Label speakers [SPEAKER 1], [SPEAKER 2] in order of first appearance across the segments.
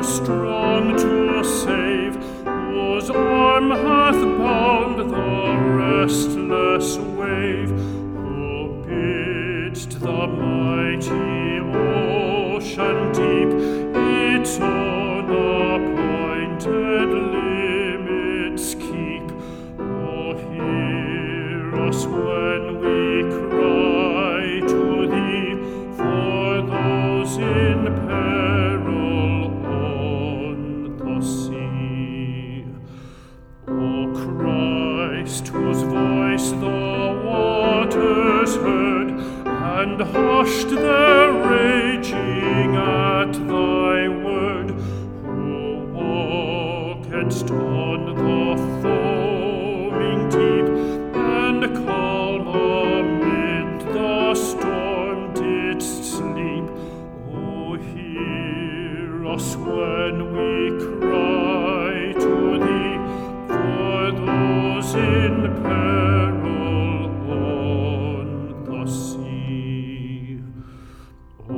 [SPEAKER 1] strong to save, whose arm hath bound the restless wave, who bidst the mighty ocean deep its own appointed limits keep. Oh, hear us when we cry to thee for those in peril on the sea. O Christ, whose voice the waters heard, and hushed their raging at thy word, who walkedst on the foaming deep, and calm amid the storm didst sleep. O hear us when we cry to thee for those in peril on the sea. O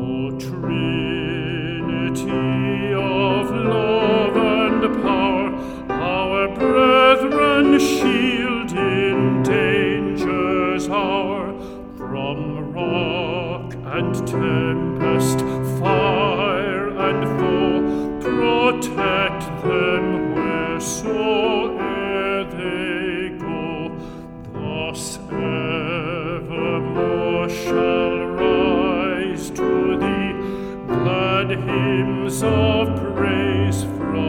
[SPEAKER 1] Trinity of love and power, our brethren shield in danger's hour, from rock and tempest, fire and foe, protect them wheresoe'er they go. Thus evermore shall rise to thee glad hymns of praise from